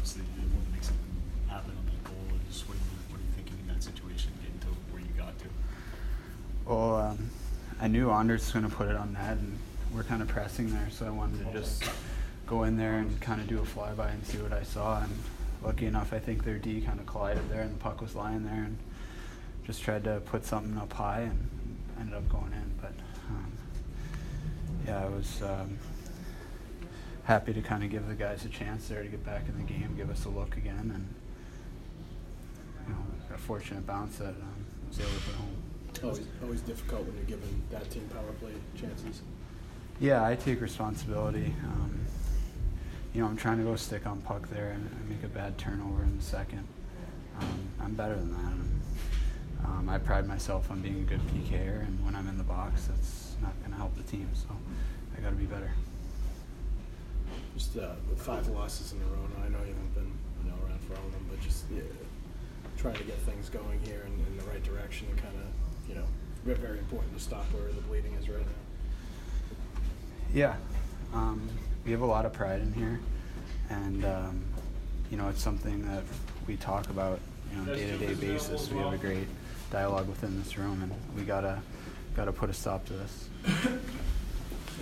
obviously you want to make something happen on that goal. Just what are you thinking in that situation, getting to where you got to? Well, I knew Anders was going to put it on net, and we're kind of pressing there, so I wanted to just go in there and kind of do a flyby and see what I saw. And lucky enough, I think their D kind of collided there, and the puck was lying there, and just tried to put something up high and ended up going in. But yeah, I was happy to kind of give the guys a chance there to get back in the game, give us a look again, and a fortunate bounce that I was able to put home. Always difficult when you're giving that team power play chances. Yeah, I take responsibility. I'm trying to go stick on puck there and make a bad turnover in the second. I'm better than that. I pride myself on being a good PKer, and when I'm in the box, that's not going to help the team. So I got to be better. Just with 5 losses in a row now, I know you haven't been around for all of them, but just trying to get things going here in the right direction and kind of, very important to stop where the bleeding is right now. Yeah. We have a lot of pride in here, and it's something that we talk about on a day-to-day basis. We have a great dialogue within this room, and we gotta put a stop to this.